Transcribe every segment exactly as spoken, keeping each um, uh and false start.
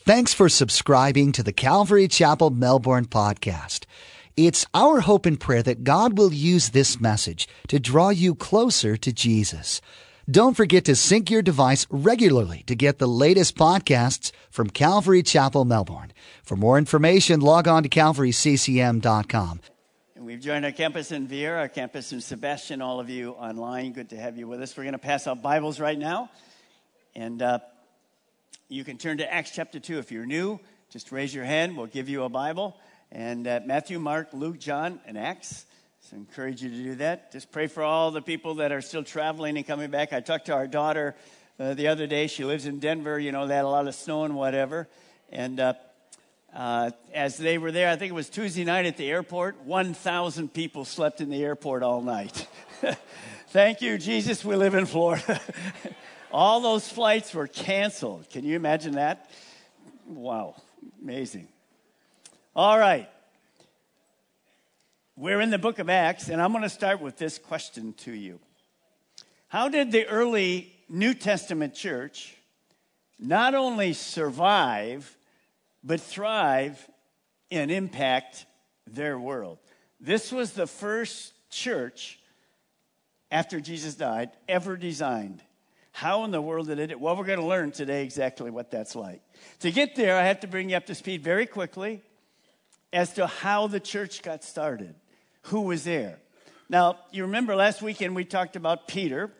Thanks for subscribing to the Calvary Chapel Melbourne podcast. It's our hope and prayer that God will use this message to draw you closer to Jesus. Don't forget to sync your device regularly to get the latest podcasts from Calvary Chapel Melbourne. For more information, log on to calvary c c m dot com. And we've joined our campus in Viera, our campus in Sebastian, all of you online. Good to have you with us. We're going to pass out Bibles right now. And uh, you can turn to Acts chapter two. If you're new, just raise your hand. We'll give you a Bible. And uh, Matthew, Mark, Luke, John, and Acts. So I encourage you to do that. Just pray for all the people that are still traveling and coming back. I talked to our daughter uh, the other day. She lives in Denver. You know, they had a lot of snow and whatever. And uh, uh, as they were there, I think it was Tuesday night at the airport, one thousand people slept in the airport all night. Thank you, Jesus. We live in Florida. All those flights were canceled. Can you imagine that? Wow, amazing. All right. We're in the book of Acts, and I'm going to start with this question to you. How did the early New Testament church not only survive, but thrive and impact their world? This was the first church after Jesus died ever designed. How in the world did it? Well, we're going to learn today exactly what that's like. To get there, I have to bring you up to speed very quickly as to how the church got started. Who was there? Now, you remember last weekend we talked about Peter.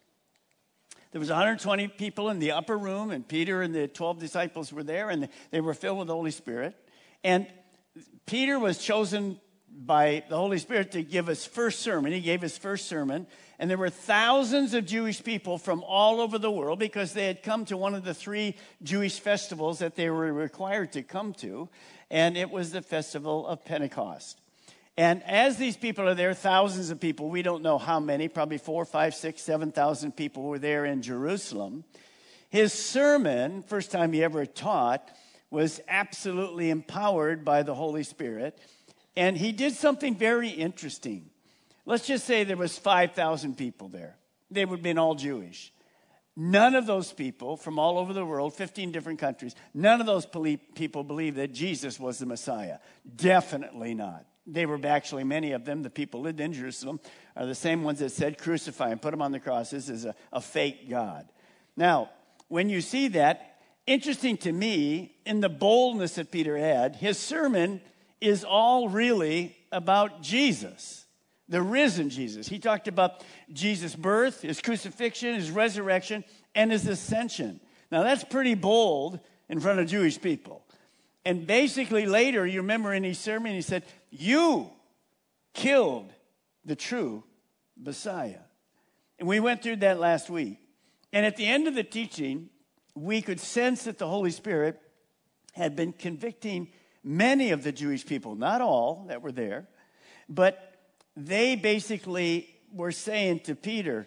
There was one hundred twenty people in the upper room, and Peter and the twelve disciples were there, and they were filled with the Holy Spirit. And Peter was chosen by the Holy Spirit to give his first sermon. He gave his first sermon. And there were thousands of Jewish people from all over the world because they had come to one of the three Jewish festivals that they were required to come to. And it was the festival of Pentecost. And as these people are there, thousands of people, we don't know how many, probably four, five, six, seven thousand people were there in Jerusalem. His sermon, first time he ever taught, was absolutely empowered by the Holy Spirit. And he did something very interesting. Let's just say there was five thousand people there. They would have been all Jewish. None of those people from all over the world, fifteen different countries, none of those people believed that Jesus was the Messiah. Definitely not. They were actually, many of them, the people lived in Jerusalem, are the same ones that said crucify and put him on the cross. This is a, a fake God. Now, when you see that, interesting to me, in the boldness that Peter had, his sermon is all really about Jesus. The risen Jesus. He talked about Jesus' birth, his crucifixion, his resurrection, and his ascension. Now, that's pretty bold in front of Jewish people. And basically later, you remember in his sermon, he said, you killed the true Messiah. And we went through that last week. And at the end of the teaching, we could sense that the Holy Spirit had been convicting many of the Jewish people, not all that were there, but they basically were saying to Peter,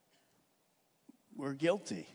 we're guilty.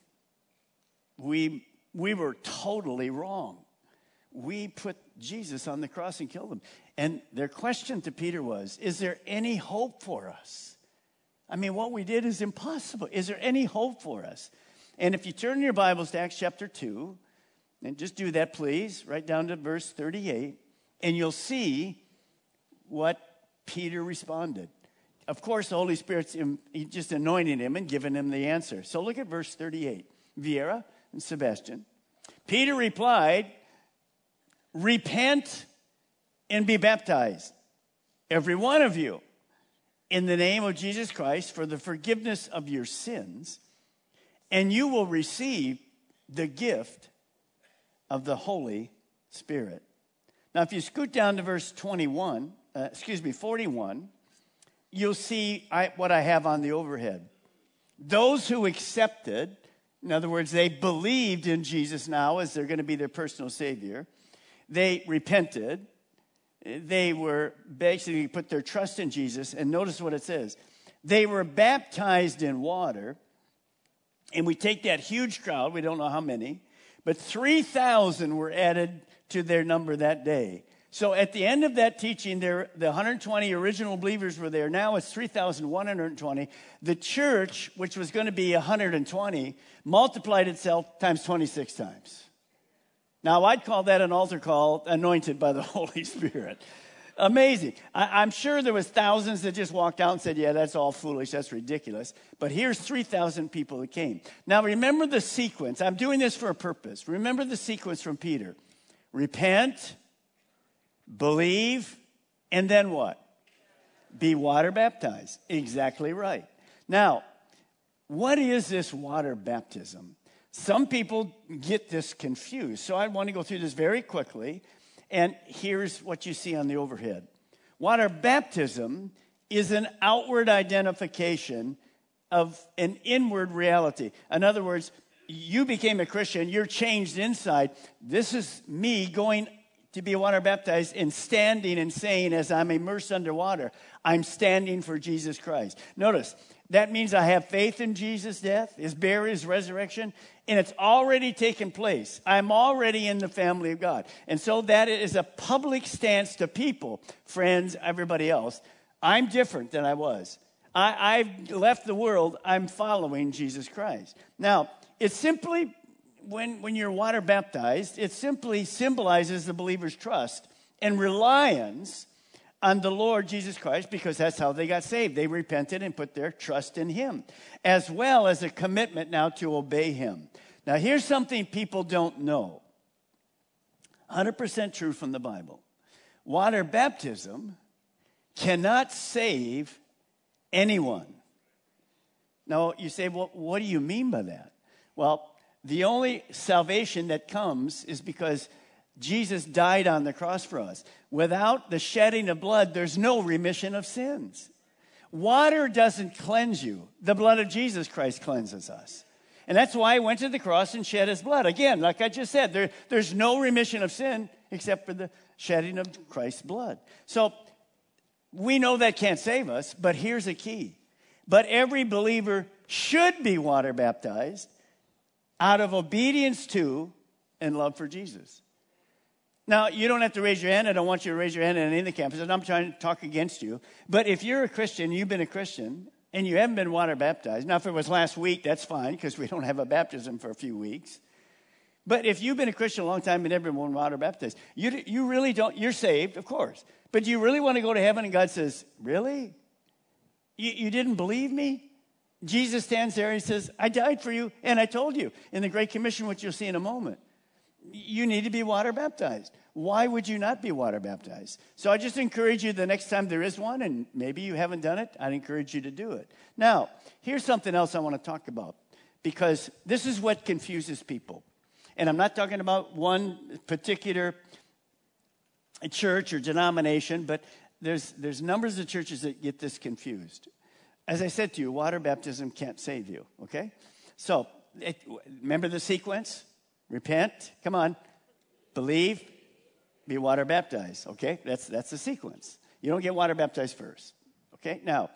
We, we were totally wrong. We put Jesus on the cross and killed him. And their question to Peter was, is there any hope for us? I mean, what we did is impossible. Is there any hope for us? And if you turn your Bibles to Acts chapter two, and just do that, please, right down to verse thirty-eight, and you'll see what Peter responded. Of course, the Holy Spirit's he just anointing him and giving him the answer. So look at verse thirty-eight. Viera and Sebastian. Peter replied, repent and be baptized, every one of you, in the name of Jesus Christ for the forgiveness of your sins, and you will receive the gift of the Holy Spirit. Now, if you scoot down to verse twenty-one, Uh, excuse me, forty-one, you'll see I, what I have on the overhead. Those who accepted, in other words, they believed in Jesus now as they're going to be their personal Savior. They repented. They were basically put their trust in Jesus. And notice what it says. They were baptized in water. And we take that huge crowd, we don't know how many, but three thousand were added to their number that day. So at the end of that teaching, there the one hundred twenty original believers were there. Now it's three thousand one hundred twenty. The church, which was going to be one hundred twenty, multiplied itself times twenty-six times. Now, I'd call that an altar call anointed by the Holy Spirit. Amazing. I, I'm sure there was thousands that just walked out and said, yeah, that's all foolish. That's ridiculous. But here's three thousand people that came. Now, remember the sequence. I'm doing this for a purpose. Remember the sequence from Peter. Repent, believe, and then what? Be water baptized. Exactly right. Now, what is this water baptism? Some people get this confused. So I want to go through this very quickly. And here's what you see on the overhead. Water baptism is an outward identification of an inward reality. In other words, you became a Christian, you're changed inside. This is me going to be water baptized and standing and saying, as I'm immersed underwater, I'm standing for Jesus Christ. Notice, that means I have faith in Jesus' death, his burial, his resurrection, and it's already taken place. I'm already in the family of God. And so that is a public stance to people, friends, everybody else. I'm different than I was. I, I've left the world. I'm following Jesus Christ. Now, it's simply, when, when you're water baptized, it simply symbolizes the believer's trust and reliance on the Lord Jesus Christ, because that's how they got saved. They repented and put their trust in him, as well as a commitment now to obey him. Now, here's something people don't know. one hundred percent true from the Bible. Water baptism cannot save anyone. Now, you say, well, what do you mean by that? Well, the only salvation that comes is because Jesus died on the cross for us. Without the shedding of blood, there's no remission of sins. Water doesn't cleanse you. The blood of Jesus Christ cleanses us. And that's why he went to the cross and shed his blood. Again, like I just said, there, there's no remission of sin except for the shedding of Christ's blood. So we know that can't save us, but here's a key. But every believer should be water baptized out of obedience to and love for Jesus. Now, you don't have to raise your hand. I don't want you to raise your hand on any of the campuses. I'm trying to talk against you. But if you're a Christian, you've been a Christian, and you haven't been water baptized. Now, if it was last week, that's fine, because we don't have a baptism for a few weeks. But if you've been a Christian a long time and never been water baptized, you, you really don't, you're saved, of course. But do you really want to go to heaven and God says, really? You, you didn't believe me? Jesus stands there and he says, I died for you, and I told you in the Great Commission, which you'll see in a moment. You need to be water baptized. Why would you not be water baptized? So I just encourage you the next time there is one, and maybe you haven't done it, I'd encourage you to do it. Now, here's something else I want to talk about, because this is what confuses people. And I'm not talking about one particular church or denomination, but there's, there's numbers of churches that get this confused. As I said to you, water baptism can't save you, okay? So it, remember the sequence? Repent, come on, believe, be water baptized, okay? That's, that's the sequence. You don't get water baptized first, okay? Now,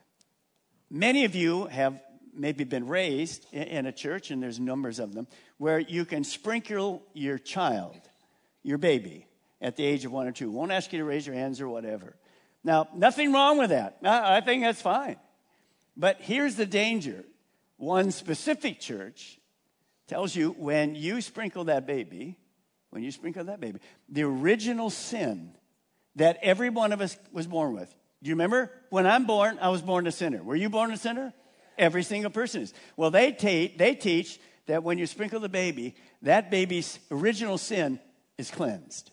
many of you have maybe been raised in, in a church, and there's numbers of them, where you can sprinkle your child, your baby, at the age of one or two. Won't ask you to raise your hands or whatever. Now, nothing wrong with that. I, I think that's fine. But here's the danger. One specific church tells you when you sprinkle that baby, when you sprinkle that baby, the original sin that every one of us was born with. Do you remember? When I'm born, I was born a sinner. Were you born a sinner? Every single person is. Well, they, ta- they teach that when you sprinkle the baby, that baby's original sin is cleansed.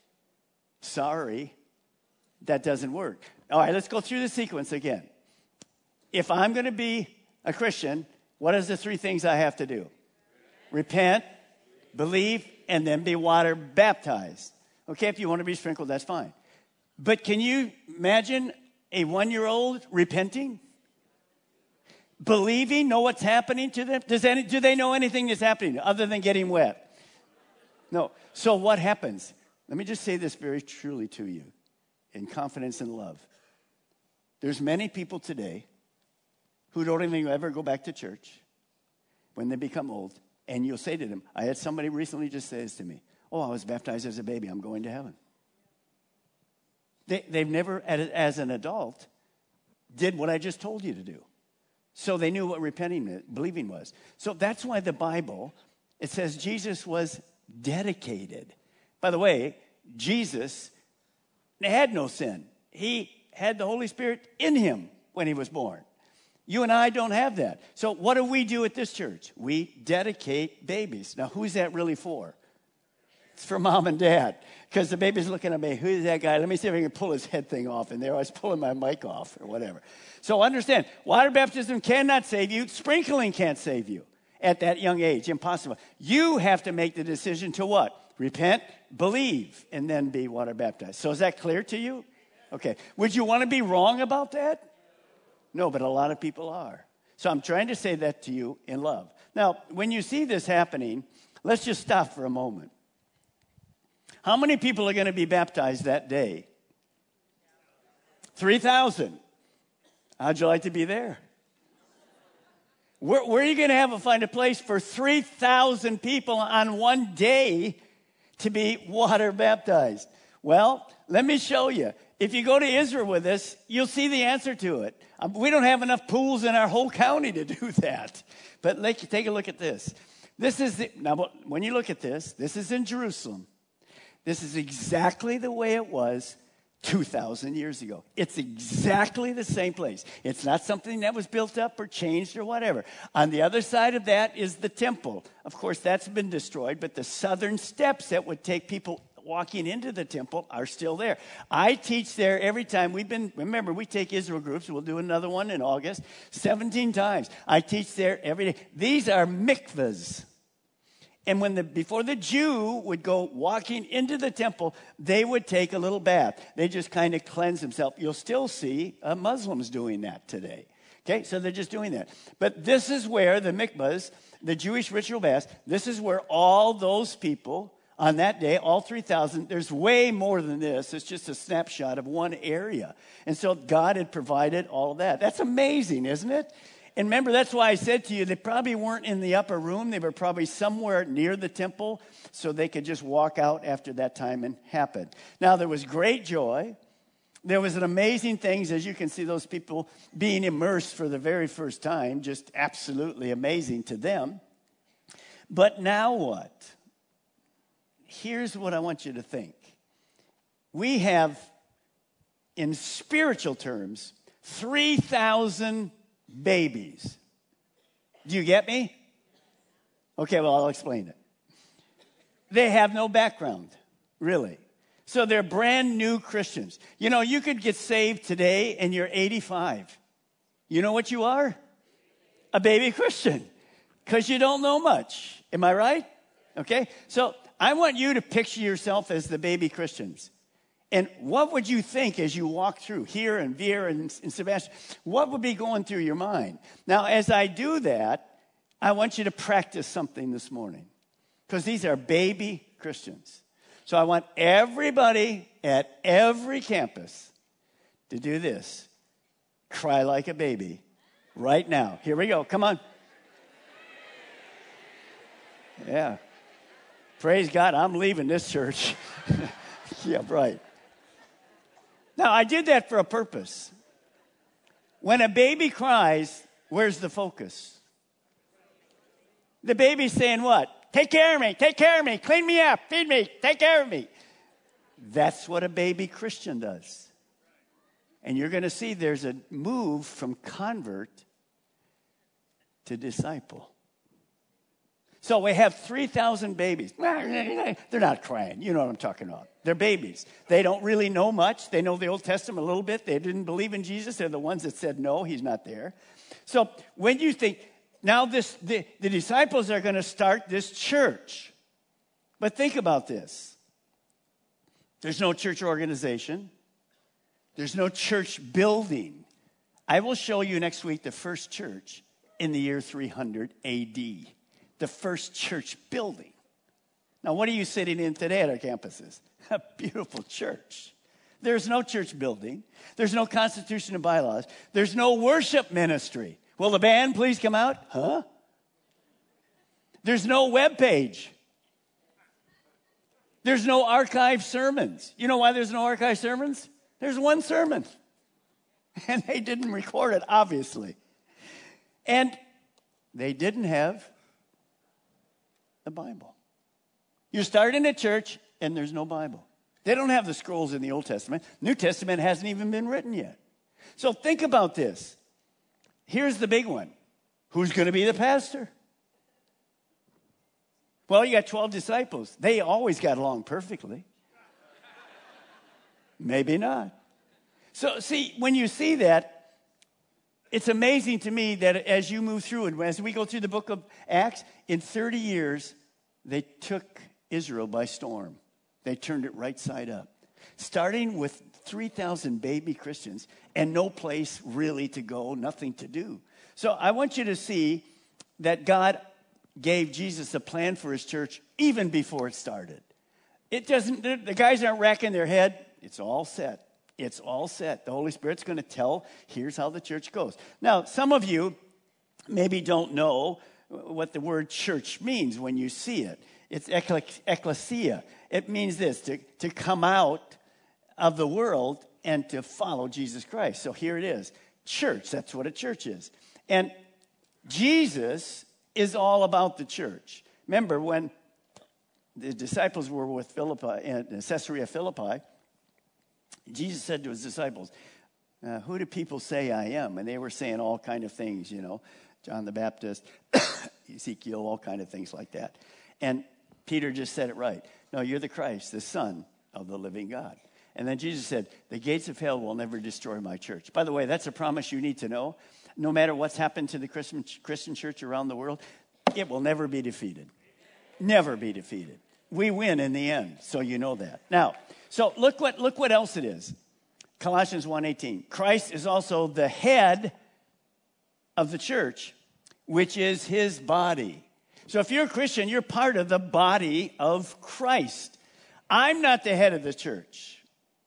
Sorry, that doesn't work. All right, let's go through the sequence again. If I'm going to be a Christian, what is the three things I have to do? Repent, believe, and then be water baptized. Okay, if you want to be sprinkled, that's fine. But can you imagine a one-year-old repenting? Believing, know what's happening to them? Does any, do they know anything that's happening other than getting wet? No. So what happens? Let me just say this very truly to you in confidence and love. There's many people today who don't even ever go back to church when they become old. And you'll say to them, I had somebody recently just say this to me, oh, I was baptized as a baby, I'm going to heaven. They, they've never, as an adult, did what I just told you to do. So they knew what repenting, believing was. So that's why the Bible, it says Jesus was dedicated. By the way, Jesus had no sin. He had the Holy Spirit in him when he was born. You and I don't have that. So what do we do at this church? We dedicate babies. Now, who's that really for? It's for mom and dad. Because the baby's looking at me, who's that guy? Let me see if I can pull his head thing off. And there I was pulling my mic off or whatever. So understand, water baptism cannot save you. Sprinkling can't save you at that young age. Impossible. You have to make the decision to what? Repent, believe, and then be water baptized. So is that clear to you? Okay. Would you want to be wrong about that? No, but a lot of people are. So I'm trying to say that to you in love. Now, when you see this happening, let's just stop for a moment. How many people are going to be baptized that day? three thousand. How'd you like to be there? Where, where are you going to have to find a place for three thousand people on one day to be water baptized? Well, let me show you. If you go to Israel with us, you'll see the answer to it. Um, we don't have enough pools in our whole county to do that. But like, take a look at this. This is the, now, when you look at this, this is in Jerusalem. This is exactly the way it was two thousand years ago. It's exactly the same place. It's not something that was built up or changed or whatever. On the other side of that is the temple. Of course, that's been destroyed, but the southern steps that would take people walking into the temple are still there. I teach there every time. We've been, remember, we take Israel groups. We'll do another one in August. seventeen times. I teach there every day. These are mikvahs. And when the, before the Jew would go walking into the temple, they would take a little bath. They just kind of cleanse themselves. You'll still see uh, Muslims doing that today. Okay, so they're just doing that. But this is where the mikvahs, the Jewish ritual baths, this is where all those people on that day, all three thousand, there's way more than this. It's just a snapshot of one area. And so God had provided all of that. That's amazing, isn't it? And remember, that's why I said to you, they probably weren't in the upper room. They were probably somewhere near the temple, so they could just walk out after that time and happened. Now, there was great joy. There was an amazing things, as you can see, those people being immersed for the very first time, just absolutely amazing to them. But now what? Here's what I want you to think. We have, in spiritual terms, three thousand babies. Do you get me? Okay, well, I'll explain it. They have no background, really. So they're brand new Christians. You know, you could get saved today and you're eighty-five. You know what you are? A baby Christian, because you don't know much. Am I right? Okay, so I want you to picture yourself as the baby Christians. And what would you think as you walk through here and Vera and, and Sebastian? What would be going through your mind? Now, as I do that, I want you to practice something this morning, because these are baby Christians. So I want everybody at every campus to do this. Cry like a baby right now. Here we go. Come on. Yeah. Praise God, I'm leaving this church. Yeah, right. Now, I did that for a purpose. When a baby cries, where's the focus? The baby's saying what? Take care of me, take care of me, clean me up, feed me, take care of me. That's what a baby Christian does. And you're going to see there's a move from convert to disciple. So we have three thousand babies. They're not crying. You know what I'm talking about. They're babies. They don't really know much. They know the Old Testament a little bit. They didn't believe in Jesus. They're the ones that said, no, he's not there. So when you think, now this, the, the disciples are going to start this church. But think about this. There's no church organization. There's no church building. I will show you next week the first church in the year three hundred A D. The first church building. Now, what are you sitting in today at our campuses? A beautiful church. There's no church building. There's no constitution and bylaws. There's no worship ministry. Will the band please come out? Huh? There's no web page. There's no archived sermons. You know why there's no archived sermons? There's one sermon. And they didn't record it, obviously. And they didn't have the Bible. You're starting a church and there's no Bible. They don't have the scrolls in the Old Testament. New Testament hasn't even been written yet. So think about this. Here's the big one. Who's going to be the pastor? Well, you got twelve disciples. They always got along perfectly. Maybe not. So, see, when you see that, it's amazing to me that as you move through and as we go through the book of Acts, in thirty years, they took Israel by storm. They turned it right side up. Starting with three thousand baby Christians and no place really to go, nothing to do. So I want you to see that God gave Jesus a plan for his church even before it started. It doesn't, the guys aren't racking their head. It's all set. It's all set. The Holy Spirit's going to tell, here's how the church goes. Now, some of you maybe don't know what the word church means when you see it. It's ecclesia. It means this, to, to come out of the world and to follow Jesus Christ. So here it is. Church, that's what a church is. And Jesus is all about the church. Remember, when the disciples were with Philippi, in Caesarea Philippi, Jesus said to his disciples, uh, who do people say I am? And they were saying all kind of things, you know, John the Baptist, Ezekiel, all kind of things like that. And Peter just said it right. No, you're the Christ, the Son of the living God. And then Jesus said, the gates of hell will never destroy my church. By the way, that's a promise you need to know. No matter what's happened to the Christian, Christian church around the world, it will never be defeated. Never be defeated. We win in the end, so you know that. Now, so look what look what else it is. Colossians one eighteen. Christ is also the head of the church, which is his body. So if you're a Christian, you're part of the body of Christ. I'm not the head of the church.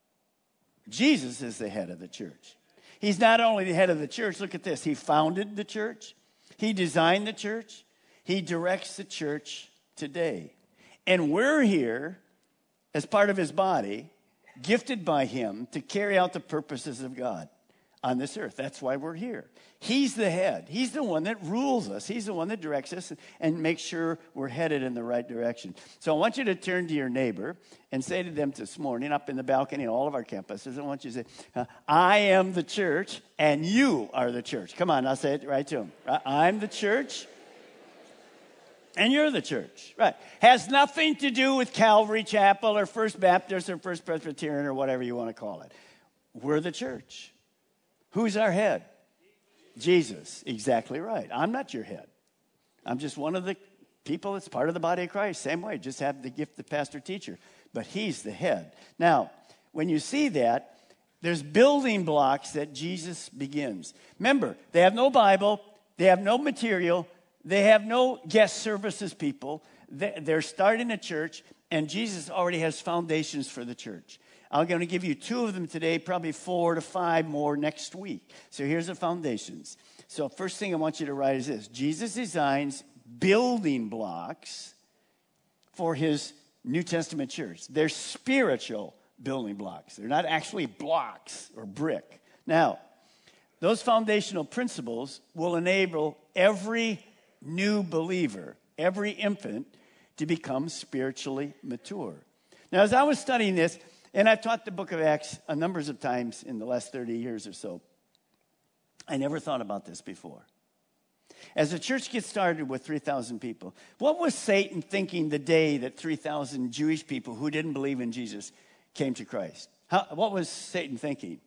Jesus is the head of the church. He's not only the head of the church, look at this. He founded the church. He designed the church. He directs the church today. And we're here as part of his body, gifted by him to carry out the purposes of God on this earth. That's why we're here. He's the head. He's the one that rules us. He's the one that directs us and makes sure we're headed in the right direction. So I want you to turn to your neighbor and say to them this morning up in the balcony on all of our campuses, I want you to say, I am the church and you are the church. Come on, I'll say it right to them. I'm the church and you're the church. Right. Has nothing to do with Calvary Chapel or First Baptist or First Presbyterian or whatever you want to call it. We're the church. Who's our head? Jesus. Exactly right. I'm not your head. I'm just one of the people that's part of the body of Christ. Same way, just have the gift of pastor teacher. But he's the head. Now, when you see that, there's building blocks that Jesus begins. Remember, they have no Bible. They have no material. They have no guest services people. They're starting a church, and Jesus already has foundations for the church. I'm going to give you two of them today, probably four to five more next week. So here's the foundations. So first thing I want you to write is this. Jesus designs building blocks for his New Testament church. They're spiritual building blocks. They're not actually blocks or brick. Now, those foundational principles will enable every new believer, every infant, to become spiritually mature. Now, as I was studying this, and I've taught the book of Acts a numbers of times in the last thirty years or so, I never thought about this before. As the church gets started with three thousand people, what was Satan thinking the day that three thousand Jewish people who didn't believe in Jesus came to Christ? How, what was Satan thinking?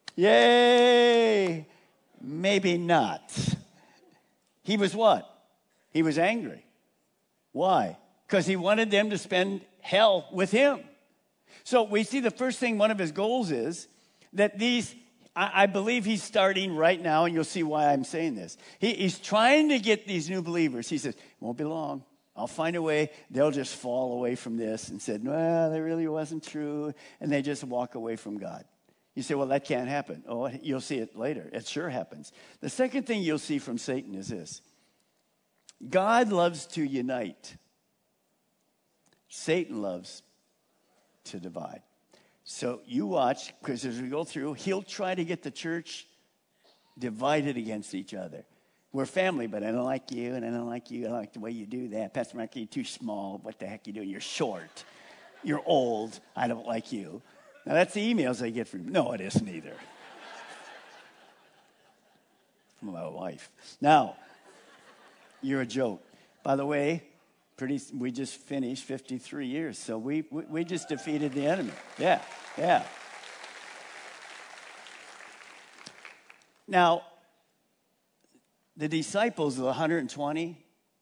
Yay! Maybe not. He was what? He was angry. Why? Because he wanted them to spend hell with him. So we see the first thing, one of his goals is that these, I, I believe he's starting right now, and you'll see why I'm saying this. He, he's trying to get these new believers. He says, won't be long. I'll find a way. They'll just fall away from this and said, well, that really wasn't true. And they just walk away from God. You say, well, that can't happen. Oh, you'll see it later. It sure happens. The second thing you'll see from Satan is this. God loves to unite. Satan loves to divide. So you watch, because as we go through, he'll try to get the church divided against each other. We're family, but I don't like you, and I don't like you. I don't like the way you do that. Pastor Mark, you're too small. What the heck are you doing? You're short. You're old. I don't like you. Now, that's the emails I get from, no, it isn't either. From my wife. Now, you're a joke. By the way, pretty. we just finished fifty-three years, so we, we, we just defeated the enemy. Yeah, yeah. Now, the disciples, the one hundred twenty,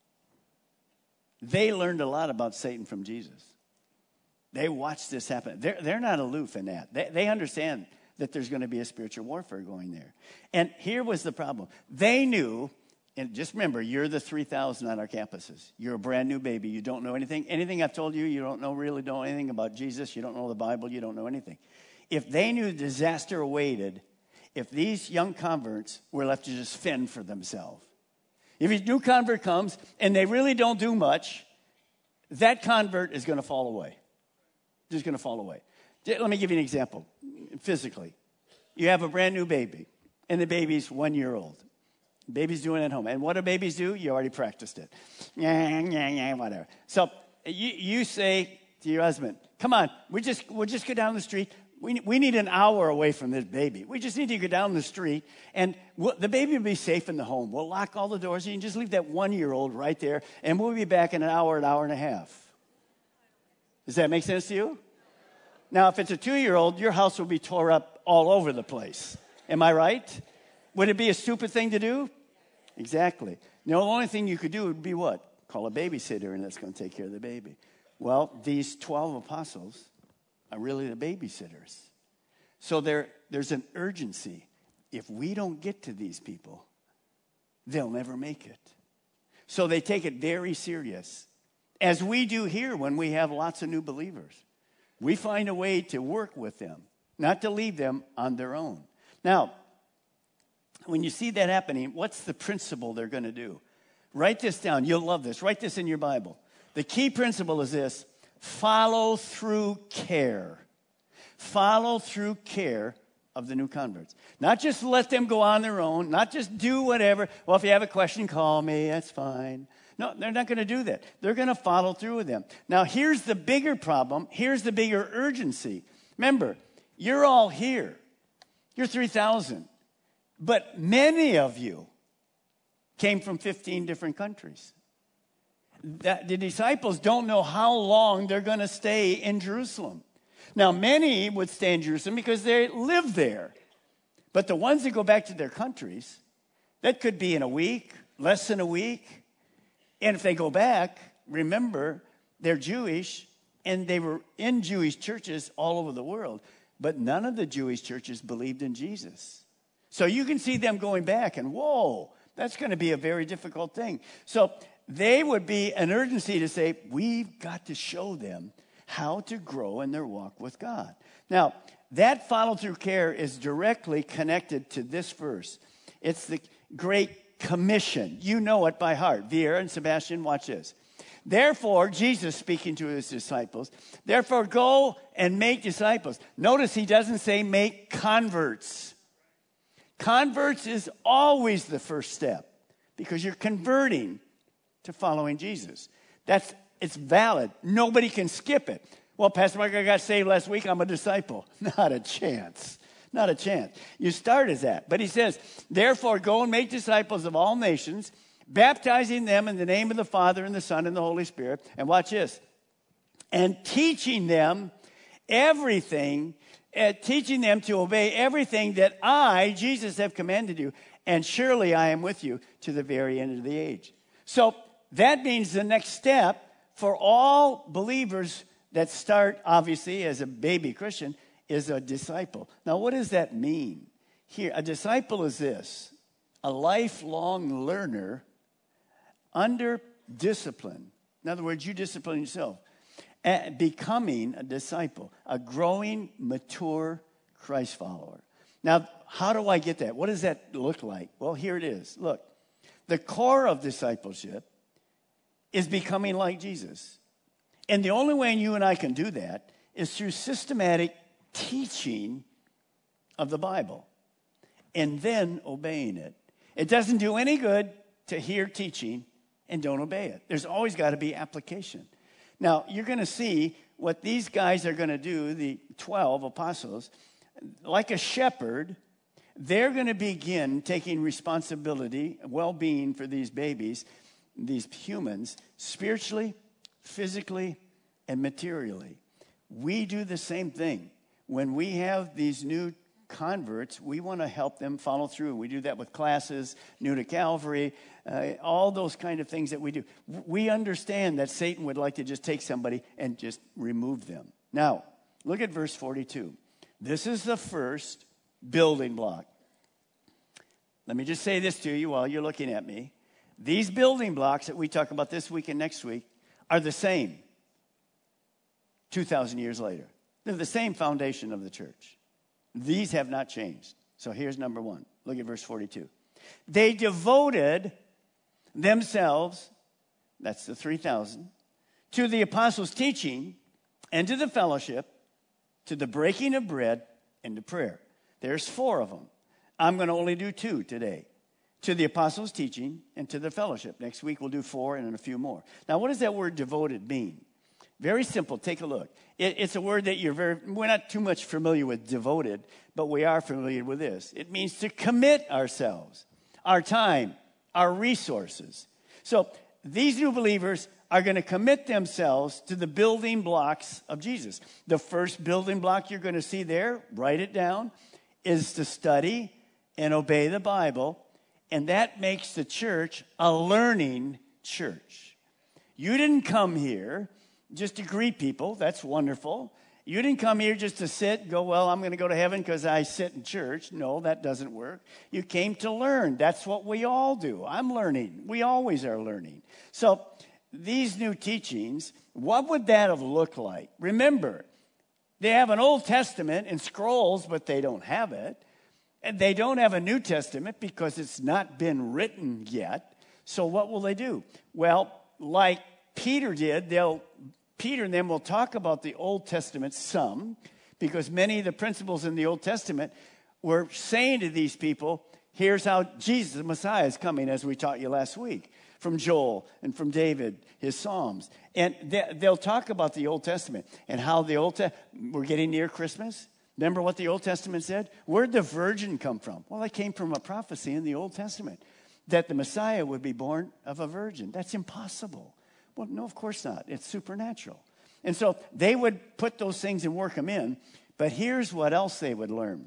they learned a lot about Satan from Jesus. They watched this happen. They're, they're not aloof in that. They, they understand that there's going to be a spiritual warfare going there. And here was the problem. They knew, and just remember, you're the three thousand on our campuses. You're a brand new baby. You don't know anything. Anything I've told you, you don't know really know anything about Jesus. You don't know the Bible. You don't know anything. If they knew disaster awaited, if these young converts were left to just fend for themselves, if a new convert comes and they really don't do much, that convert is going to fall away. Just going to fall away. Let me give you an example. Physically, you have a brand new baby, and the baby's one year old. The baby's doing it at home. And what do babies do? You already practiced it. Yeah, yeah, yeah, whatever. So you, you say to your husband, come on, we just, we'll just go down the street. We, we need an hour away from this baby. We just need to go down the street, and we'll, the baby will be safe in the home. We'll lock all the doors. You can just leave that one-year-old right there, and we'll be back in an hour, an hour and a half. Does that make sense to you? Now, if it's a two-year-old, your house will be tore up all over the place. Am I right? Would it be a stupid thing to do? Exactly. The only thing you could do would be what? Call a babysitter, and that's going to take care of the baby. Well, these twelve apostles are really the babysitters. So there, there's an urgency. If we don't get to these people, they'll never make it. So they take it very serious, as we do here when we have lots of new believers. We find a way to work with them, not to leave them on their own. Now, when you see that happening, what's the principle they're going to do? Write this down. You'll love this. Write this in your Bible. The key principle is this: follow through care. Follow through care of the new converts. Not just let them go on their own, not just do whatever. Well, if you have a question, call me. That's fine. No, they're not going to do that. They're going to follow through with them. Now, here's the bigger problem. Here's the bigger urgency. Remember, you're all here. You're three thousand. But many of you came from fifteen different countries. That the disciples don't know how long they're going to stay in Jerusalem. Now, many would stay in Jerusalem because they live there. But the ones that go back to their countries, that could be in a week, less than a week. And if they go back, remember, they're Jewish, and they were in Jewish churches all over the world. But none of the Jewish churches believed in Jesus. So you can see them going back, and whoa, that's going to be a very difficult thing. So they would be an urgency to say, we've got to show them how to grow in their walk with God. Now, that follow-through care is directly connected to this verse. It's the Great Commission. You know it by heart. Vieira and Sebastian, watch this. Therefore, Jesus speaking to his disciples, therefore go and make disciples. Notice he doesn't say make converts. Converts is always the first step because you're converting to following Jesus. That's it's valid. Nobody can skip it. Well, Pastor Mark, I got saved last week. I'm a disciple. Not a chance. Not a chance. You start as that. But he says, therefore, go and make disciples of all nations, baptizing them in the name of the Father and the Son and the Holy Spirit. And watch this. And teaching them everything, uh, teaching them to obey everything that I, Jesus, have commanded you. And surely I am with you to the very end of the age. So that means the next step for all believers that start, obviously, as a baby Christian, is a disciple. Now, what does that mean? Here, a disciple is this: a lifelong learner under discipline. In other words, you discipline yourself. And becoming a disciple, a growing, mature Christ follower. Now, how do I get that? What does that look like? Well, here it is. Look, the core of discipleship is becoming like Jesus. And the only way you and I can do that is through systematic teaching of the Bible and then obeying it. It doesn't do any good to hear teaching and don't obey it. There's always got to be application. Now, you're going to see what these guys are going to do, the twelve apostles. Like a shepherd, they're going to begin taking responsibility, well-being for these babies, these humans, spiritually, physically, and materially. We do the same thing. When we have these new converts, we want to help them follow through. We do that with classes, New to Calvary, uh, all those kind of things that we do. We understand that Satan would like to just take somebody and just remove them. Now, look at verse forty-two. This is the first building block. Let me just say this to you while you're looking at me. These building blocks that we talk about this week and next week are the same two thousand years later. They're the same foundation of the church. These have not changed. So here's number one. Look at verse forty-two. They devoted themselves, that's the three thousand, to the apostles' teaching and to the fellowship, to the breaking of bread and to prayer. There's four of them. I'm going to only do two today. To the apostles' teaching and to the fellowship. Next week we'll do four and then a few more. Now, what does that word devoted mean? Very simple. Take a look. It, it's a word that you're very, we're not too much familiar with devoted, but we are familiar with this. It means to commit ourselves, our time, our resources. So these new believers are going to commit themselves to the building blocks of Jesus. The first building block you're going to see there, write it down, is to study and obey the Bible. And that makes the church a learning church. You didn't come here just to greet people. That's wonderful. You didn't come here just to sit and go, well, I'm going to go to heaven because I sit in church. No, that doesn't work. You came to learn. That's what we all do. I'm learning. We always are learning. So these new teachings, what would that have looked like? Remember, they have an Old Testament in scrolls, but they don't have it. And they don't have a New Testament because it's not been written yet. So what will they do? Well, like Peter did, they'll Peter and them will talk about the Old Testament some, because many of the principles in the Old Testament were saying to these people, here's how Jesus, the Messiah, is coming, as we taught you last week, from Joel and from David, his Psalms. And they, they'll talk about the Old Testament and how the Old Testament, we're getting near Christmas. Remember what the Old Testament said? Where'd the virgin come from? Well, it came from a prophecy in the Old Testament that the Messiah would be born of a virgin. That's impossible. Well, no, of course not. It's supernatural. And so they would put those things and work them in. But here's what else they would learn.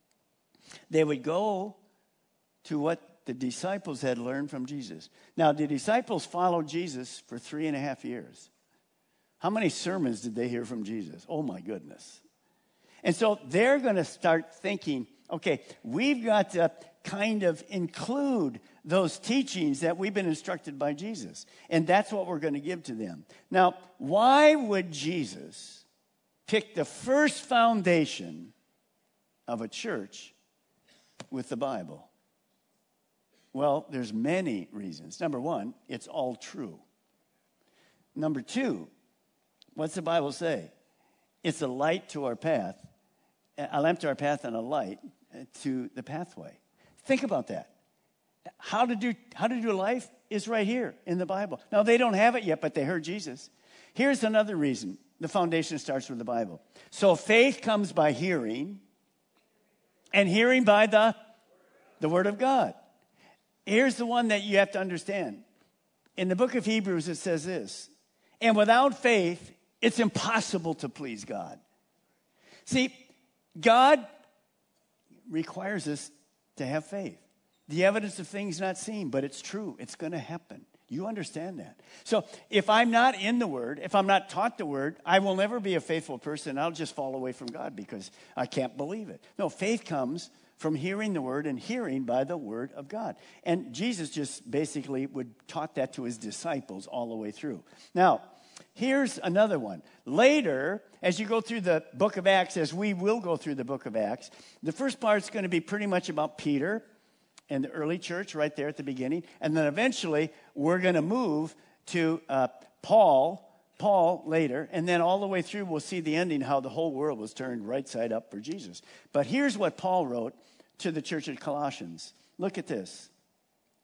They would go to what the disciples had learned from Jesus. Now, the disciples followed Jesus for three and a half years. How many sermons did they hear from Jesus? Oh, my goodness. And so they're going to start thinking, okay, we've got to kind of include those teachings that we've been instructed by Jesus. And that's what we're going to give to them. Now, why would Jesus pick the first foundation of a church with the Bible? Well, there's many reasons. Number one, it's all true. Number two, what's the Bible say? It's a light to our path, a lamp to our path and a light to the pathway. Think about that. How to do how to do life is right here in the Bible. Now, they don't have it yet, but they heard Jesus. Here's another reason. The foundation starts with the Bible. So faith comes by hearing, and hearing by the, the Word of God. Here's the one that you have to understand. In the book of Hebrews, it says this, and without faith, it's impossible to please God. See, God requires us to have faith. The evidence of things not seen, but it's true. It's going to happen. You understand that. So if I'm not in the Word, if I'm not taught the Word, I will never be a faithful person. I'll just fall away from God because I can't believe it. No, faith comes from hearing the Word and hearing by the Word of God. And Jesus just basically would taught that to his disciples all the way through. Now, here's another one. Later, as you go through the book of Acts, as we will go through the book of Acts, the first part's going to be pretty much about Peter and the early church right there at the beginning. And then eventually, we're going to move to uh, Paul, Paul later. And then all the way through, we'll see the ending, how the whole world was turned right side up for Jesus. But here's what Paul wrote to the church at Colossians. Look at this.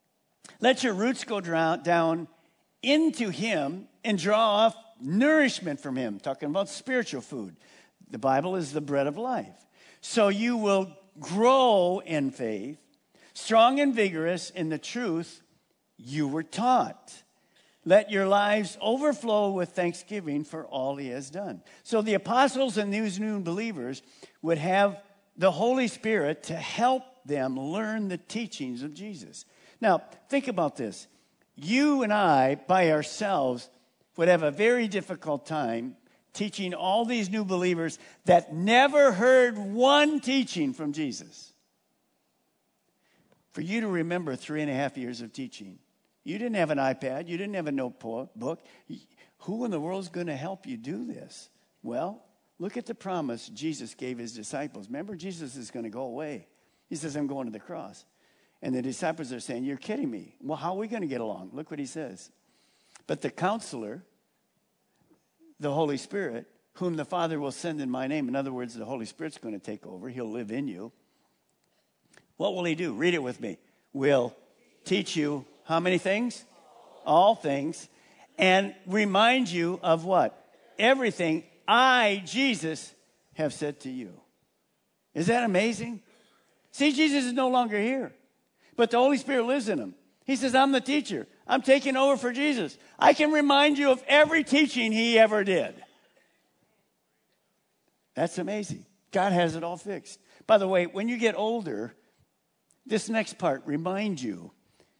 Let your roots go down into him and draw off nourishment from him. Talking about spiritual food. The Bible is the bread of life. So you will grow in faith, strong and vigorous in the truth you were taught. Let your lives overflow with thanksgiving for all he has done. So the apostles and these new believers would have the Holy Spirit to help them learn the teachings of Jesus. Now, think about this. You and I, by ourselves, would have a very difficult time teaching all these new believers that never heard one teaching from Jesus. For you to remember three and a half years of teaching. You didn't have an iPad. You didn't have a notebook. Who in the world is going to help you do this? Well, look at the promise Jesus gave his disciples. Remember, Jesus is going to go away. He says, I'm going to the cross. And the disciples are saying, you're kidding me. Well, how are we going to get along? Look what he says. But the counselor, the Holy Spirit, whom the Father will send in my name. In other words, the Holy Spirit's going to take over. He'll live in you. What will he do? Read it with me. Will teach you how many things? All things. And remind you of what? Everything I, Jesus, have said to you. Is that amazing? See, Jesus is no longer here. But the Holy Spirit lives in him. He says, I'm the teacher. I'm taking over for Jesus. I can remind you of every teaching he ever did. That's amazing. God has it all fixed. By the way, when you get older, this next part reminds you.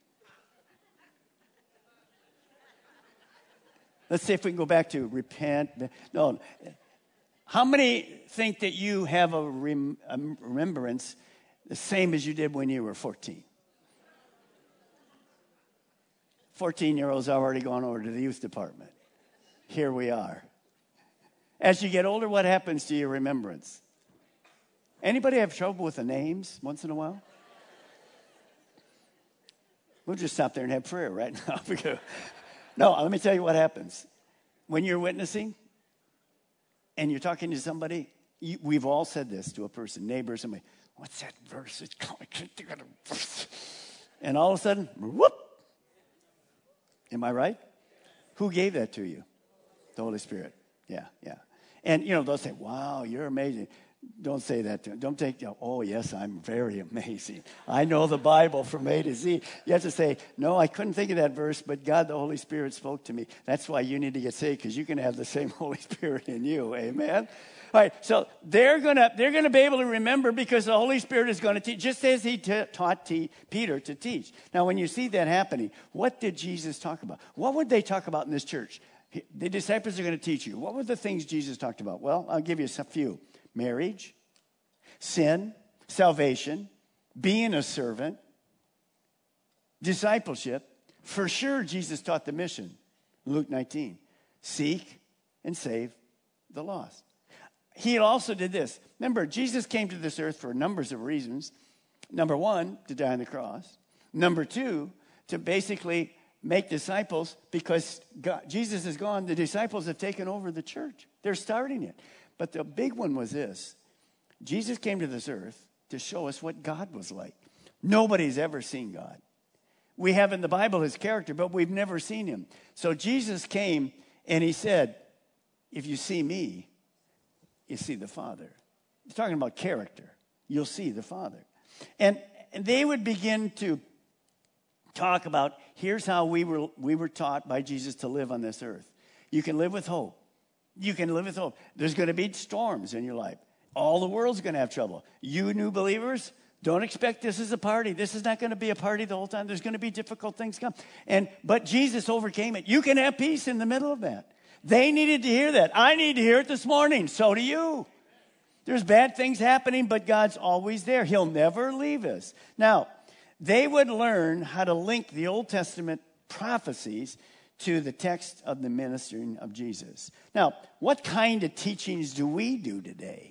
Let's see if we can go back to repent. No. How many think that you have a, rem- a remembrance the same as you did when you were fourteen? fourteen-year-olds already gone over to the youth department. Here we are. As you get older, what happens to your remembrance? Anybody have trouble with the names once in a while? We'll just stop there and have prayer right now. No, let me tell you what happens. When you're witnessing and you're talking to somebody, you, we've all said this to a person, neighbor, somebody, what's that verse? It's called, I can't think of the verse. And all of a sudden, whoop. Am I right? Who gave that to you? The Holy Spirit. Yeah, yeah. And, you know, they'll say, wow, you're amazing. Don't say that to them. Don't take, oh, yes, I'm very amazing. I know the Bible from A to Z. You have to say, no, I couldn't think of that verse, but God, the Holy Spirit, spoke to me. That's why you need to get saved, because you can have the same Holy Spirit in you. Amen? All right, so they're going to they're gonna be able to remember because the Holy Spirit is going to teach, just as he t- taught t- Peter to teach. Now, when you see that happening, what did Jesus talk about? What would they talk about in this church? The disciples are going to teach you. What were the things Jesus talked about? Well, I'll give you a few. Marriage, sin, salvation, being a servant, discipleship. For sure, Jesus taught the mission. Luke nineteen. Seek and save the lost. He also did this. Remember, Jesus came to this earth for numbers of reasons. Number one, to die on the cross. Number two, to basically make disciples, because God, Jesus is gone. The disciples have taken over the church. They're starting it. But the big one was this. Jesus came to this earth to show us what God was like. Nobody's ever seen God. We have in the Bible his character, but we've never seen him. So Jesus came and he said, if you see me, you see the Father. He's talking about character. You'll see the Father. And, and they would begin to talk about, here's how we were, we were taught by Jesus to live on this earth. You can live with hope. You can live with hope. There's going to be storms in your life. All the world's going to have trouble. You new believers, don't expect this is a party. This is not going to be a party the whole time. There's going to be difficult things come. And but Jesus overcame it. You can have peace in the middle of that. They needed to hear that. I need to hear it this morning. So do you. There's bad things happening, but God's always there. He'll never leave us. Now, they would learn how to link the Old Testament prophecies to the text of the ministering of Jesus. Now, what kind of teachings do we do today?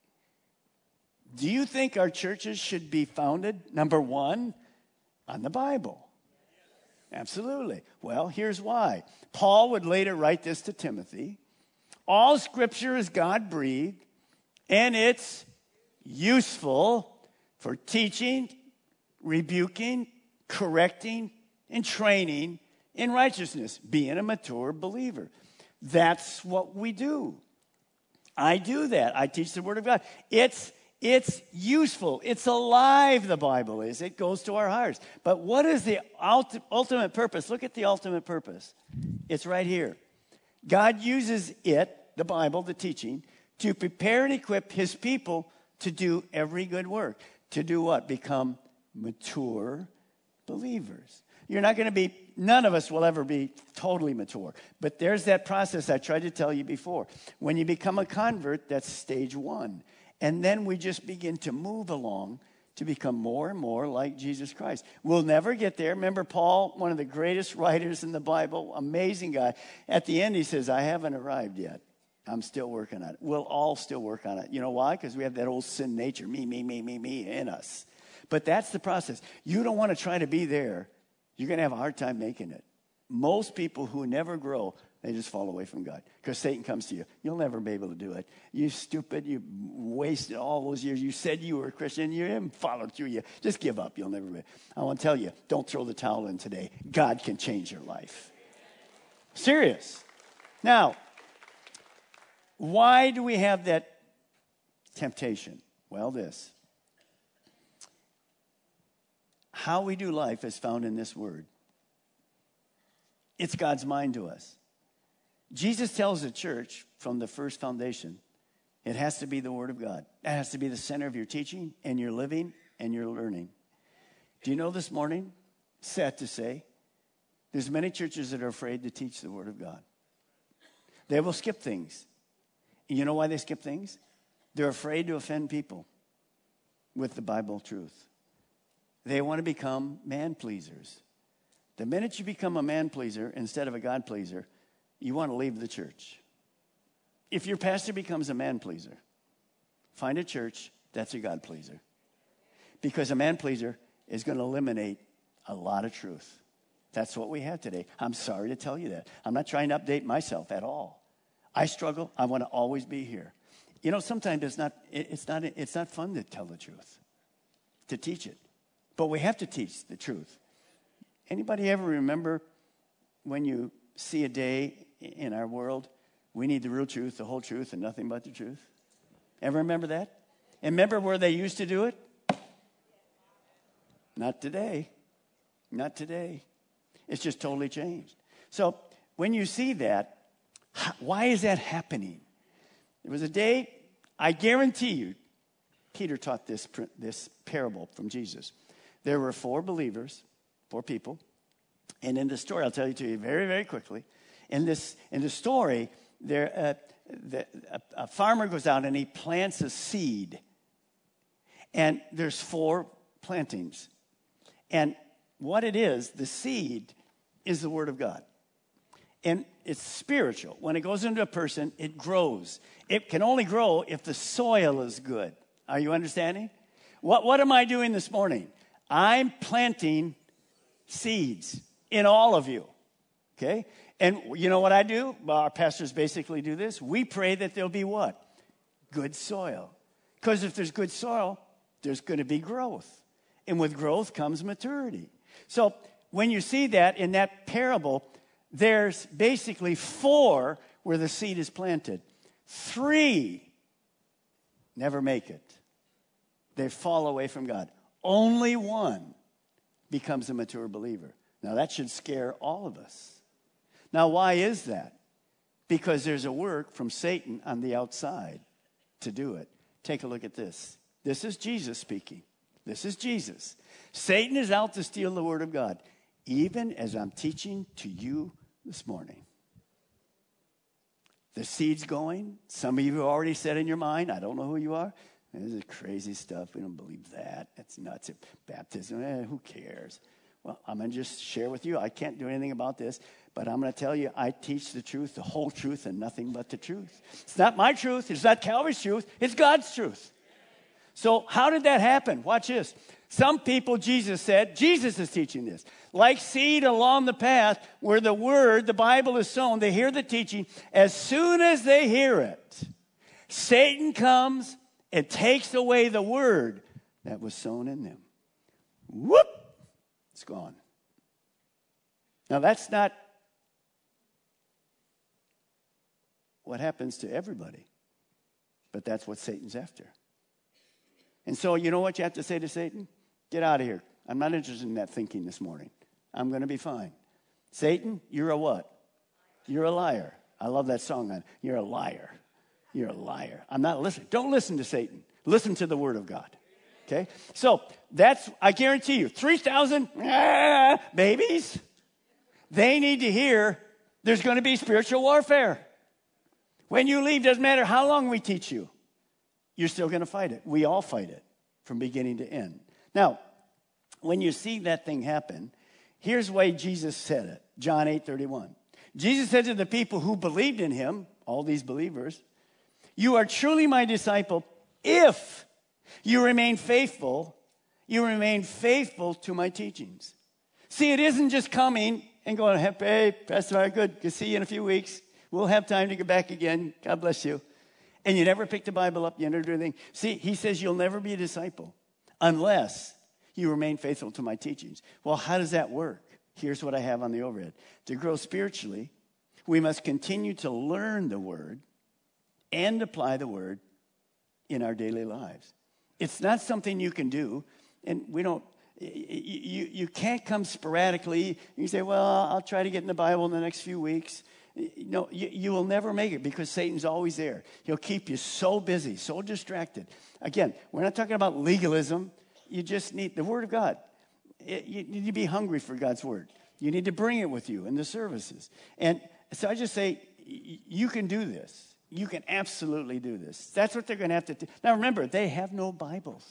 Do you think our churches should be founded, number one, on the Bible? Absolutely. Well, here's why. Paul would later write this to Timothy. All Scripture is God-breathed, and it's useful for teaching, rebuking, correcting, and training in righteousness, being a mature believer. That's what we do. I do that. I teach the Word of God. It's It's useful. It's alive, the Bible is. It goes to our hearts. But what is the ulti- ultimate purpose? Look at the ultimate purpose. It's right here. God uses it, the Bible, the teaching, to prepare and equip his people to do every good work. To do what? Become mature believers. You're not going to be, none of us will ever be totally mature. But there's that process I tried to tell you before. When you become a convert, that's stage one. And then we just begin to move along to become more and more like Jesus Christ. We'll never get there. Remember Paul, one of the greatest writers in the Bible, amazing guy. At the end, he says, I haven't arrived yet. I'm still working on it. We'll all still work on it. You know why? Because we have that old sin nature, me, me, me, me, me, in us. But that's the process. You don't want to try to be there. You're going to have a hard time making it. Most people who never grow, they just fall away from God. Because Satan comes to you. You'll never be able to do it. You stupid. You wasted all those years. You said you were a Christian. You haven't followed through. You just give up. You'll never be. I want to tell you, don't throw the towel in today. God can change your life. Serious. Now, why do we have that temptation? Well, this. How we do life is found in this word. It's God's mind to us. Jesus tells the church from the first foundation, it has to be the Word of God. That has to be the center of your teaching and your living and your learning. Do you know this morning, sad to say, there's many churches that are afraid to teach the Word of God. They will skip things. And you know why they skip things? They're afraid to offend people with the Bible truth. They want to become man-pleasers. The minute you become a man-pleaser instead of a God-pleaser, you want to leave the church. If your pastor becomes a man-pleaser, find a church that's a God-pleaser. Because a man-pleaser is going to eliminate a lot of truth. That's what we have today. I'm sorry to tell you that. I'm not trying to update myself at all. I struggle. I want to always be here. You know, sometimes it's not, it's not, it's not fun to tell the truth, to teach it. But we have to teach the truth. Anybody ever remember when you see a day in our world, we need the real truth, the whole truth, and nothing but the truth? Ever remember that? And remember where they used to do it? Not today. Not today. It's just totally changed. So when you see that, why is that happening? There was a day, I guarantee you, Peter taught this, this parable from Jesus. There were four believers, four people. And in the story, I'll tell you to you very, very quickly. In this, in the story, there, uh, the, a, a farmer goes out and he plants a seed. And there's four plantings. And what it is, the seed is the Word of God. And it's spiritual. When it goes into a person, it grows. It can only grow if the soil is good. Are you understanding? What, what am I doing this morning? I'm planting seeds in all of you, okay? And you know what I do? Well, our pastors basically do this. We pray that there'll be what? Good soil. Because if there's good soil, there's going to be growth. And with growth comes maturity. So when you see that in that parable, there's basically four where the seed is planted. Three never make it. They fall away from God. Only one becomes a mature believer. Now, that should scare all of us. Now, why is that? Because there's a work from Satan on the outside to do it. Take a look at this. This is Jesus speaking. This is Jesus. Satan is out to steal the Word of God, even as I'm teaching to you this morning. The seed's going. Some of you have already said in your mind, I don't know who you are. This is crazy stuff. We don't believe that. That's nuts. Baptism, eh, who cares? Well, I'm going to just share with you. I can't do anything about this, but I'm going to tell you, I teach the truth, the whole truth, and nothing but the truth. It's not my truth. It's not Calvary's truth. It's God's truth. So how did that happen? Watch this. Some people, Jesus said, Jesus is teaching this. Like seed along the path where the word, the Bible is sown, they hear the teaching. As soon as they hear it, Satan comes and takes away the word that was sown in them. Whoop! It's gone. Now, that's not what happens to everybody, but that's what Satan's after. And so, you know what you have to say to Satan? Get out of here. I'm not interested in that thinking this morning. I'm going to be fine. Satan, you're a what? You're a liar. I love that song. You're a liar. You're a liar. I'm not listening. Don't listen to Satan. Listen to the word of God. Okay? So that's, I guarantee you, three thousand ah, babies, they need to hear there's going to be spiritual warfare. When you leave, doesn't matter how long we teach you, you're still going to fight it. We all fight it from beginning to end. Now, when you see that thing happen, here's the way Jesus said it. John eight thirty-one. Jesus said to the people who believed in him, all these believers, you are truly my disciple if you remain faithful, you remain faithful to my teachings. See, it isn't just coming and going, hey, Pastor, all right, good, good see you in a few weeks. We'll have time to get back again. God bless you. And you never pick the Bible up, you never do anything. See, he says you'll never be a disciple unless you remain faithful to my teachings. Well, how does that work? Here's what I have on the overhead. To grow spiritually, we must continue to learn the word and apply the word in our daily lives. It's not something you can do, and we don't, you, you can't come sporadically. You say, well, I'll try to get in the Bible in the next few weeks. No, you, you will never make it because Satan's always there. He'll keep you so busy, so distracted. Again, we're not talking about legalism. You just need the Word of God. It, you need to be hungry for God's Word. You need to bring it with you in the services. And so I just say, you can do this. You can absolutely do this. That's what they're going to have to do. Now remember, they have no Bibles.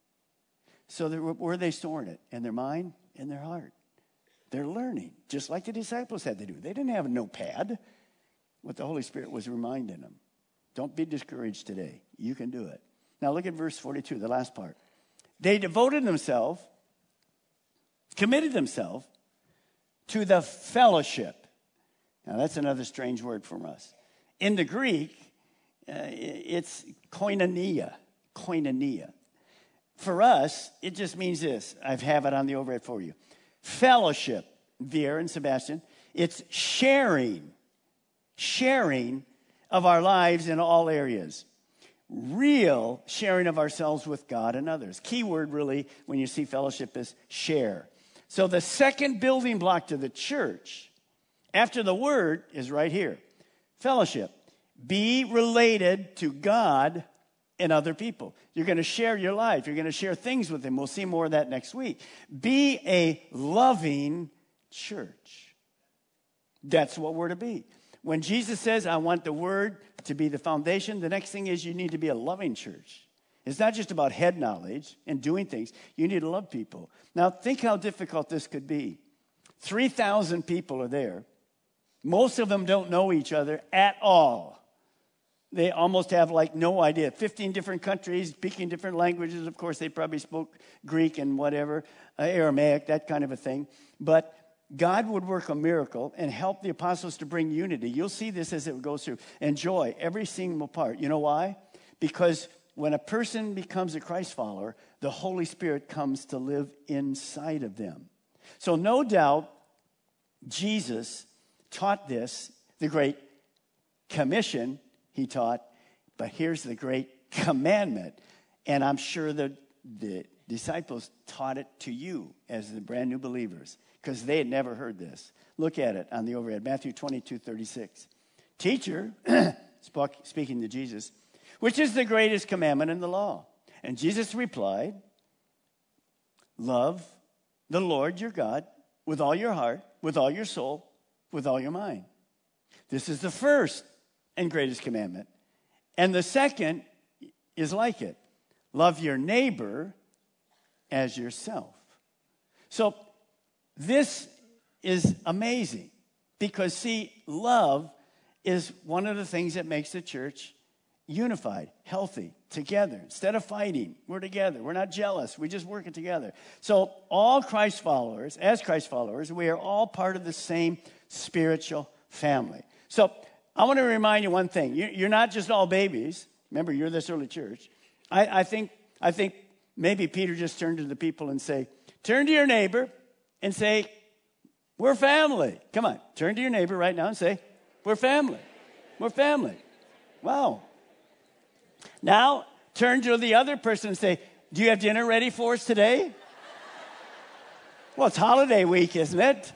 So where are they storing it? In their mind, in their heart. They're learning, just like the disciples had to do. They didn't have a notepad. What the Holy Spirit was reminding them. Don't be discouraged today. You can do it. Now look at verse forty-two, the last part. They devoted themselves, committed themselves to the fellowship. Now that's another strange word from us. In the Greek, uh, it's koinonia, koinonia. For us, it just means this. I have it on the overhead for you. Fellowship, Vier and Sebastian, it's sharing, sharing of our lives in all areas. Real sharing of ourselves with God and others. Key word really when you see fellowship is share. So the second building block to the church after the word is right here. Fellowship. Be related to God and other people. You're going to share your life. You're going to share things with them. We'll see more of that next week. Be a loving church. That's what we're to be. When Jesus says, I want the word to be the foundation, the next thing is you need to be a loving church. It's not just about head knowledge and doing things. You need to love people. Now, think how difficult this could be. three thousand people are there. Most of them don't know each other at all. They almost have like no idea. fifteen different countries, speaking different languages. Of course, they probably spoke Greek and whatever, uh, Aramaic, that kind of a thing. But God would work a miracle and help the apostles to bring unity. You'll see this as it goes through. And joy, every single part. You know why? Because when a person becomes a Christ follower, the Holy Spirit comes to live inside of them. So no doubt, Jesus taught this, the Great Commission, he taught, but here's the great commandment. And I'm sure that the disciples taught it to you as the brand new believers because they had never heard this. Look at it on the overhead, Matthew twenty-two thirty-six. Teacher, speaking to Jesus, which is the greatest commandment in the law? And Jesus replied, love the Lord your God with all your heart, with all your soul, with all your mind. This is the first and greatest commandment. And the second is like it. Love your neighbor as yourself. So this is amazing because, see, love is one of the things that makes the church unified, healthy, together. Instead of fighting, we're together. We're not jealous. We just work it together. So all Christ followers, as Christ followers, we are all part of the same spiritual family. So I want to remind you one thing. You're not just all babies. Remember, you're this early church. I, I think I think maybe Peter just turned to the people and say, turn to your neighbor and say, We're family. Come on, turn to your neighbor right now and say, we're family. We're family. Wow. Now, turn to the other person and say, do you have dinner ready for us today? Well, it's holiday week, isn't it?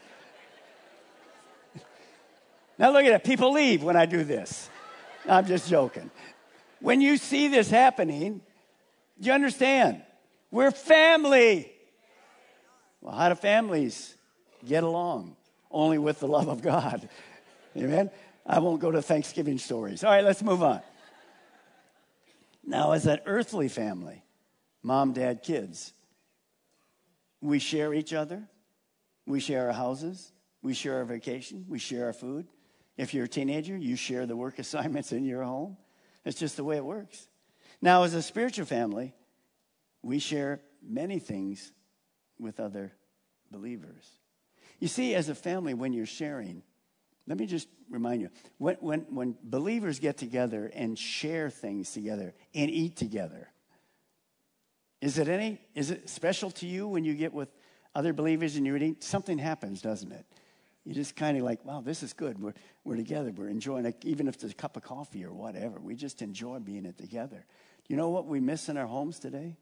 Now look at it. People leave when I do this. I'm just joking. When you see this happening, you understand. We're family. Well, how do families get along? Only with the love of God. Amen? I won't go to Thanksgiving stories. All right, let's move on. Now, as an earthly family, mom, dad, kids, we share each other. We share our houses. We share our vacation. We share our food. If you're a teenager, you share the work assignments in your home. It's just the way it works. Now, as a spiritual family, we share many things with other believers. You see, as a family, when you're sharing, let me just remind you, when, when, when believers get together and share things together and eat together, is it any, is it special to you when you get with other believers and you're eating? Something happens, doesn't it? You just kind of like, wow, this is good. We're, we're together. We're enjoying it, even if it's a cup of coffee or whatever. We just enjoy being it together. You know what we miss in our homes today?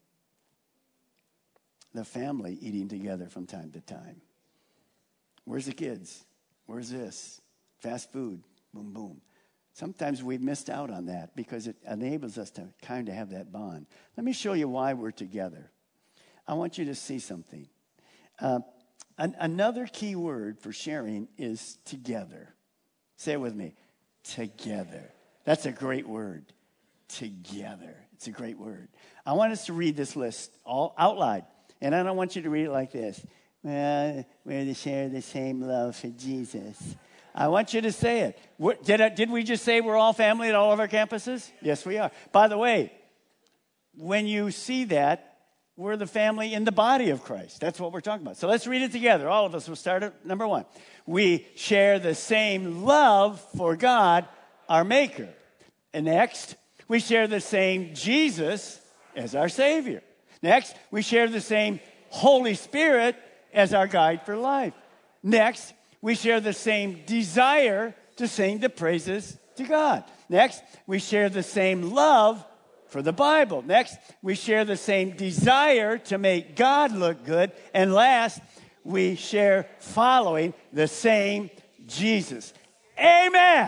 The family eating together from time to time. Where's the kids? Where's this? Fast food. Boom, boom. Sometimes we've missed out on that because it enables us to kind of have that bond. Let me show you why we're together. I want you to see something. Uh, an, another key word for sharing is together. Say it with me. Together. That's a great word. Together. It's a great word. I want us to read this list all out loud. And I don't want you to read it like this. Well, we're to share the same love for Jesus. I want you to say it. We're, did, I, did we just say we're all family at all of our campuses? Yes, we are. By the way, when you see that, we're the family in the body of Christ. That's what we're talking about. So let's read it together. All of us will start at number one. We share the same love for God, our Maker. And next, we share the same Jesus as our Savior. Next, we share the same Holy Spirit as our guide for life. Next, we share the same desire to sing the praises to God. Next, we share the same love for the Bible. Next, we share the same desire to make God look good. And last, we share following the same Jesus. Amen.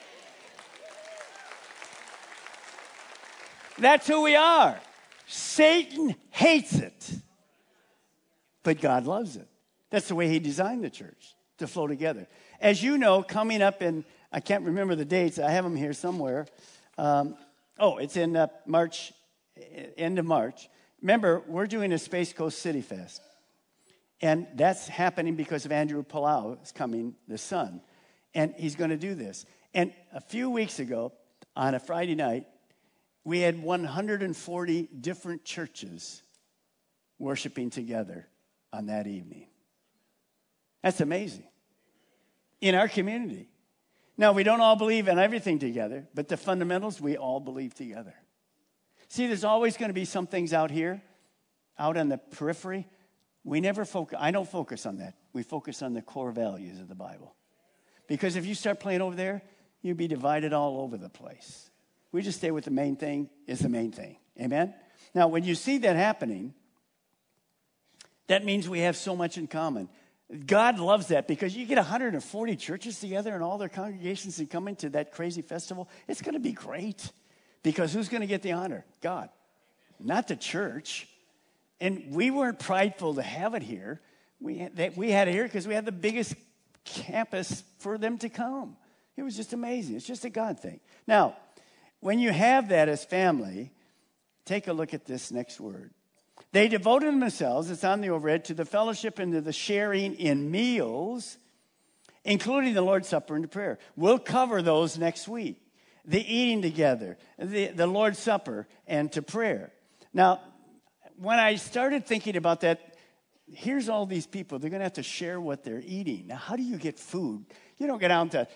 That's who we are. Satan hates it, but God loves it. That's the way he designed the church, to flow together. As you know, coming up in, I can't remember the dates, I have them here somewhere. Um, oh, it's in uh, March, end of March. Remember, we're doing a Space Coast City Fest. And that's happening because of Andrew Palau is coming, the son. And he's going to do this. And a few weeks ago, on a Friday night, we had one hundred forty different churches worshiping together on that evening. That's amazing. In our community. Now, we don't all believe in everything together, but the fundamentals, we all believe together. See, there's always going to be some things out here, out on the periphery. We never focus, I don't focus on that. We focus on the core values of the Bible. Because if you start playing over there, you'll be divided all over the place. We just stay with the main thing is the main thing. Amen? Now, when you see that happening, that means we have so much in common. God loves that because you get one hundred forty churches together and all their congregations and coming to that crazy festival. It's going to be great because who's going to get the honor? God, not the church. And we weren't prideful to have it here. We had, we had it here because we had the biggest campus for them to come. It was just amazing. It's just a God thing. Now, when you have that as family, take a look at this next word. They devoted themselves, it's on the overhead, to the fellowship and to the sharing in meals, including the Lord's Supper and the prayer. We'll cover those next week. The eating together, the, the Lord's Supper, and to prayer. Now, when I started thinking about that, here's all these people. They're going to have to share what they're eating. Now, how do you get food? You don't get down to,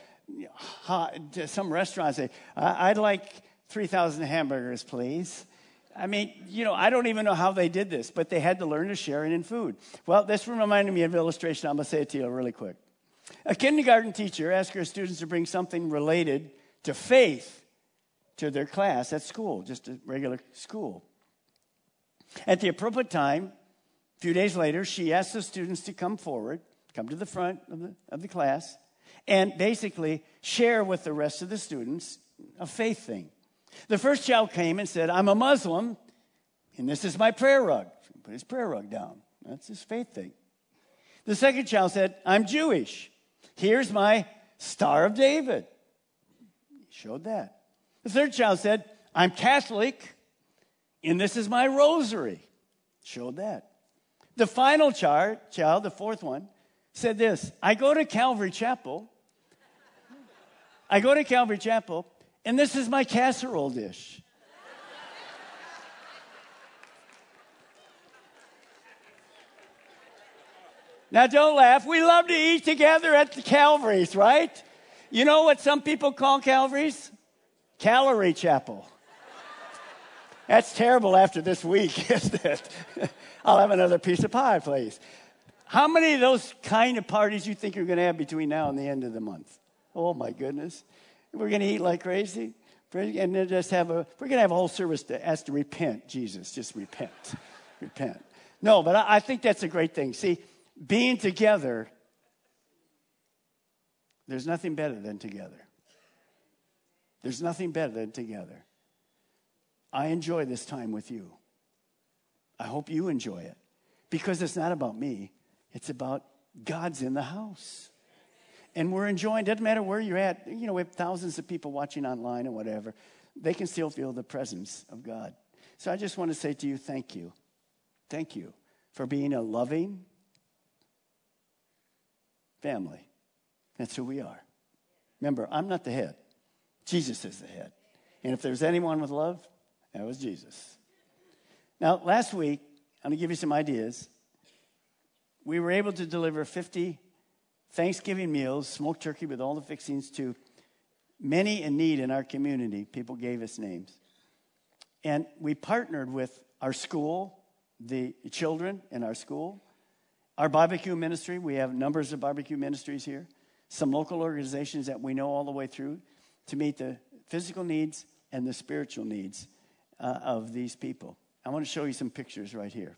to some restaurant and say, I'd like three thousand hamburgers, please. I mean, you know, I don't even know how they did this, but they had to learn to share it in food. Well, this reminded me of an illustration. I'm going to say it to you really quick. A kindergarten teacher asked her students to bring something related to faith to their class at school, just a regular school. At the appropriate time, a few days later, she asked the students to come forward, come to the front of the, of the class, and basically share with the rest of the students a faith thing. The first child came and said, I'm a Muslim, and this is my prayer rug. So he put his prayer rug down. That's his faith thing. The second child said, I'm Jewish. Here's my Star of David. He showed that. The third child said, I'm Catholic, and this is my rosary. Showed that. The final child, child, the fourth one, said this, I go to Calvary Chapel. I go to Calvary Chapel, and this is my casserole dish. Now, don't laugh. We love to eat together at the Calvaries, right? You know what some people call Calvaries? Calorie Chapel. That's terrible after this week, isn't it? I'll have another piece of pie, please. How many of those kind of parties you think you're going to have between now and the end of the month? Oh, my goodness. We're going to eat like crazy. And then just have a, we're going to have a whole service that has to repent, Jesus. Just repent. Repent. No, but I, I think that's a great thing. See, being together, there's nothing better than together. There's nothing better than together. I enjoy this time with you. I hope you enjoy it. Because it's not about me. It's about God's in the house. And we're enjoying, doesn't matter where you're at. You know, we have thousands of people watching online or whatever. They can still feel the presence of God. So I just want to say to you, thank you. Thank you for being a loving family. That's who we are. Remember, I'm not the head. Jesus is the head. And if there's anyone with love, that was Jesus. Now, last week, I'm going to give you some ideas. We were able to deliver fifty Thanksgiving meals, smoked turkey with all the fixings to many in need in our community. People gave us names. And we partnered with our school, the children in our school, our barbecue ministry. We have numbers of barbecue ministries here. Some local organizations that we know all the way through to meet the physical needs and the spiritual needs uh, of these people. I want to show you some pictures right here.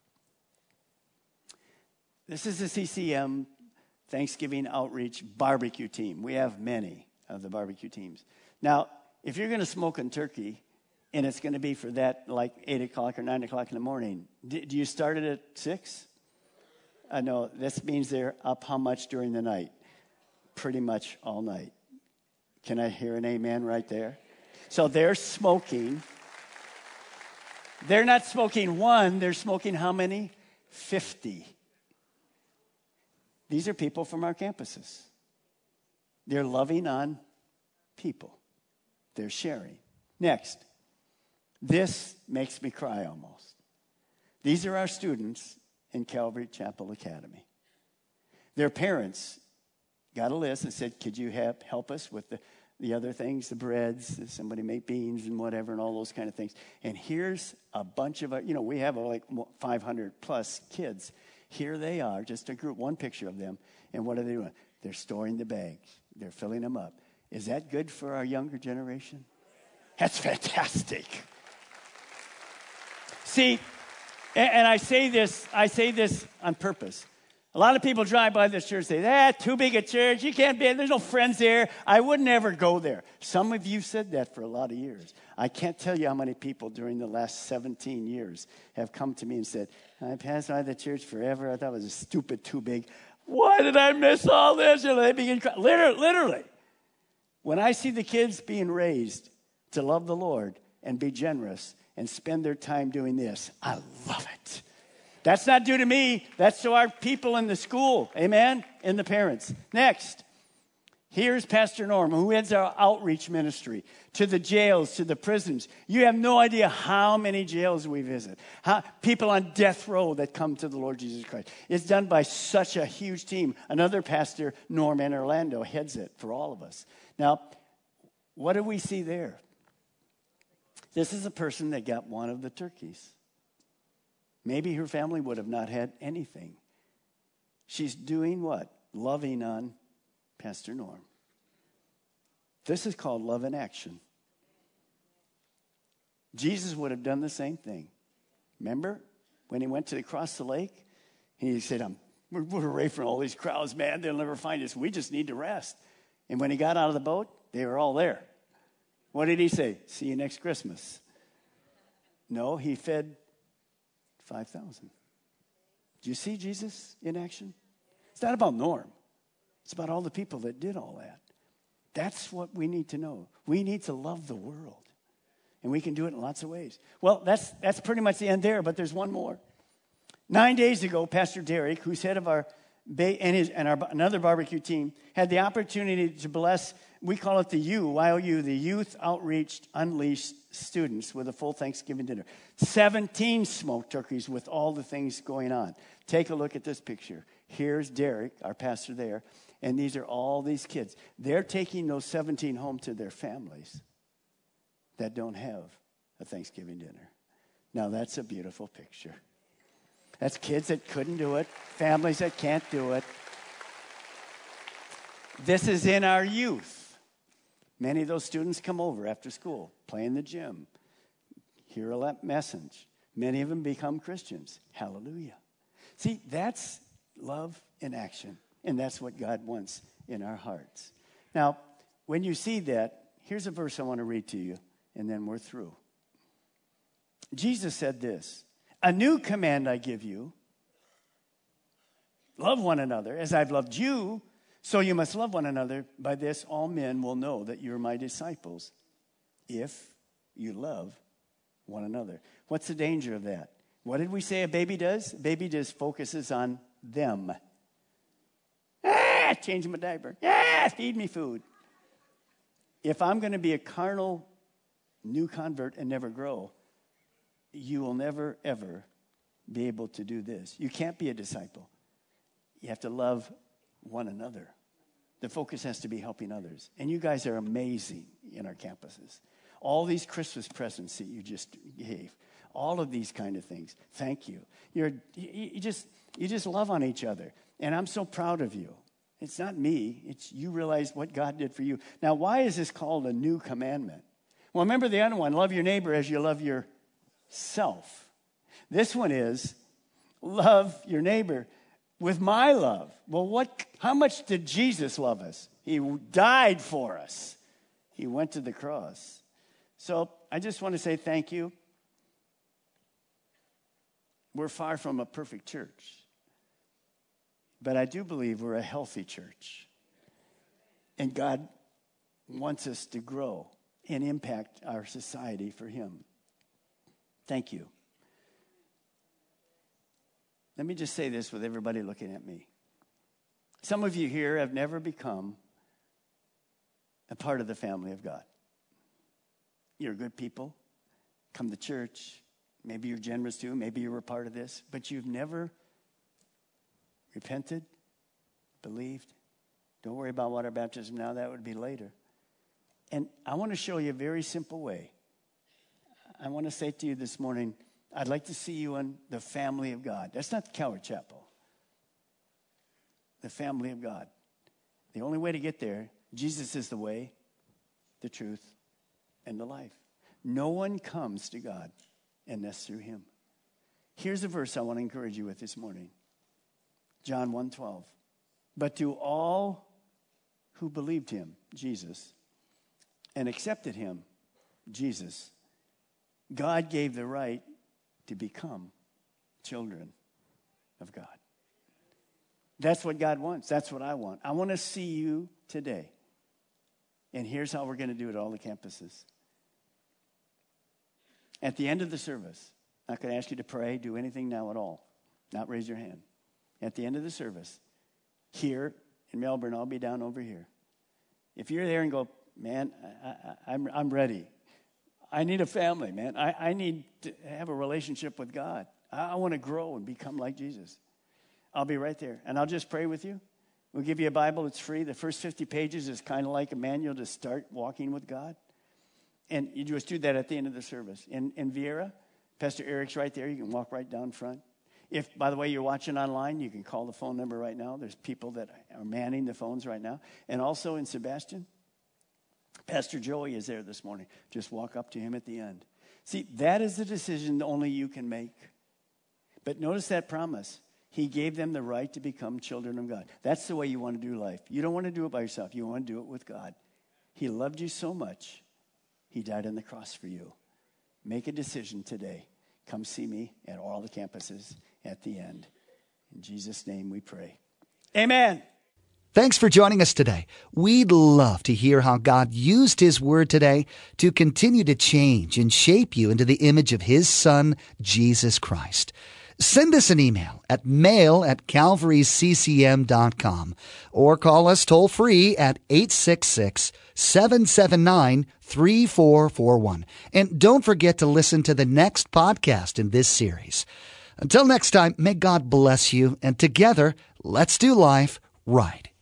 This is the C C M Thanksgiving Outreach Barbecue Team. We have many of the barbecue teams. Now, if you're going to smoke a turkey, and it's going to be for that like eight o'clock or nine o'clock in the morning, do, do you start it at six? I uh, know this means they're up how much during the night? Pretty much all night. Can I hear an amen right there? So they're smoking. They're not smoking one. They're smoking how many? fifty. These are people from our campuses. They're loving on people. They're sharing. Next. This makes me cry almost. These are our students in Calvary Chapel Academy. Their parents got a list and said, could you have, help us with the, the other things, the breads, somebody make beans and whatever and all those kind of things. And here's a bunch of, you know, we have like five hundred plus kids. Here they are, just a group, one picture of them. And what are they doing? They're storing the bags. They're filling them up. Is that good for our younger generation? That's fantastic. See, and, and I say this, I say this on purpose. A lot of people drive by this church and say, ah, too big a church. You can't be, there's no friends there. I would never go there. Some of you said that for a lot of years. I can't tell you how many people during the last seventeen years have come to me and said, I passed by the church forever. I thought it was a stupid, too big. Why did I miss all this? You know, they begin crying. Literally, literally. When I see the kids being raised to love the Lord and be generous and spend their time doing this, I love it. That's not due to me. That's to our people in the school. Amen? And the parents. Next. Here's Pastor Norm, who heads our outreach ministry to the jails, to the prisons. You have no idea how many jails we visit. How, people on death row that come to the Lord Jesus Christ. It's done by such a huge team. Another pastor, Norm in Orlando, heads it for all of us. Now, what do we see there? This is a person that got one of the turkeys. Maybe her family would have not had anything. She's doing what? Loving on Pastor Norm. This is called love in action. Jesus would have done the same thing. Remember when he went to cross the lake? He said, I'm, we're, we're away from all these crowds, man. They'll never find us. We just need to rest. And when he got out of the boat, they were all there. What did he say? See you next Christmas. No, he fed five thousand. Do you see Jesus in action? It's not about Norm. It's about all the people that did all that. That's what we need to know. We need to love the world. And we can do it in lots of ways. Well, that's that's pretty much the end there, but there's one more. Nine days ago, Pastor Derek, who's head of our ba- and his and our another barbecue team, had the opportunity to bless, we call it the U, Y O U, the Youth Outreach Unleashed students with a full Thanksgiving dinner. seventeen smoked turkeys with all the things going on. Take a look at this picture. Here's Derek, our pastor there, and these are all these kids. They're taking those seventeen home to their families that don't have a Thanksgiving dinner. Now, that's a beautiful picture. That's kids that couldn't do it, families that can't do it. This is in our youth. Many of those students come over after school, play in the gym, hear a message. Many of them become Christians. Hallelujah. See, that's love in action, and that's what God wants in our hearts. Now, when you see that, here's a verse I want to read to you, and then we're through. Jesus said this, a new command I give you, love one another as I've loved you, so you must love one another. By this, all men will know that you're my disciples, if you love one another. What's the danger of that? What did we say a baby does? A baby just focuses on them. Ah, change my diaper. Ah, feed me food. If I'm going to be a carnal new convert and never grow, you will never, ever be able to do this. You can't be a disciple. You have to love one another. The focus has to be helping others. And you guys are amazing in our campuses. All these Christmas presents that you just gave, all of these kind of things. Thank you. You're you just you just love on each other. And I'm so proud of you. It's not me. It's you realize what God did for you. Now, why is this called a new commandment? Well, remember the other one, love your neighbor as you love yourself. This one is love your neighbor with my love. Well, what? How much did Jesus love us? He died for us. He went to the cross. So I just want to say thank you. We're far from a perfect church, but I do believe we're a healthy church. And God wants us to grow and impact our society for him. Thank you. Let me just say this with everybody looking at me. Some of you here have never become a part of the family of God. You're good people, come to church. Maybe you're generous too. Maybe you were a part of this. But you've never repented, believed. Don't worry about water baptism now. That would be later. And I want to show you a very simple way. I want to say to you this morning, I'd like to see you in the family of God. That's not Calvary Chapel. The family of God. The only way to get there, Jesus is the way, the truth, and the life. No one comes to God unless through him. Here's a verse I want to encourage you with this morning. John one twelve. But to all who believed him, Jesus, and accepted him, Jesus, God gave the right to become children of God. That's what God wants. That's what I want. I want to see you today. And here's how we're going to do it at all the campuses. At the end of the service, I'm not going to ask you to pray, do anything now at all. Not raise your hand. At the end of the service, here in Melbourne, I'll be down over here. If you're there and go, man, I, I, I'm, I'm ready. I need a family, man. I, I need to have a relationship with God. I, I want to grow and become like Jesus. I'll be right there. And I'll just pray with you. We'll give you a Bible. It's free. The first fifty pages is kind of like a manual to start walking with God. And you just do that at the end of the service. In, in Vieira, Pastor Eric's right there. You can walk right down front. If, by the way, you're watching online, you can call the phone number right now. There's people that are manning the phones right now. And also in Sebastian, Pastor Joey is there this morning. Just walk up to him at the end. See, that is the decision only you can make. But notice that promise. He gave them the right to become children of God. That's the way you want to do life. You don't want to do it by yourself. You want to do it with God. He loved you so much, he died on the cross for you. Make a decision today. Come see me at all the campuses at the end. In Jesus' name we pray. Amen. Thanks for joining us today. We'd love to hear how God used his word today to continue to change and shape you into the image of his Son, Jesus Christ. Send us an email at mail at calvary c c m dot com or call us toll free at eight six six, seven seven nine, three four four one. And don't forget to listen to the next podcast in this series. Until next time, may God bless you, and together, let's do life right.